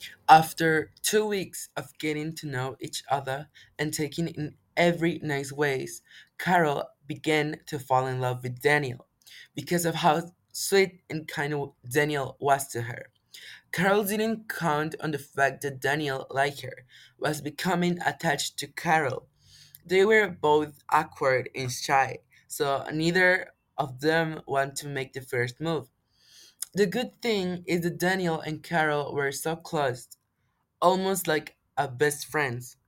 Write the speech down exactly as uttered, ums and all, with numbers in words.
After two weeks of getting to know each other and taking in every nice ways, Carol began to fall in love with Daniel because of how sweet and kind Daniel was to her. Carol didn't count on the fact that Daniel, like her, was becoming attached to Carol. They were both awkward and shy, so neither of them wanted to make the first move. The good thing is that Daniel and Carol were so close, almost like a best friends.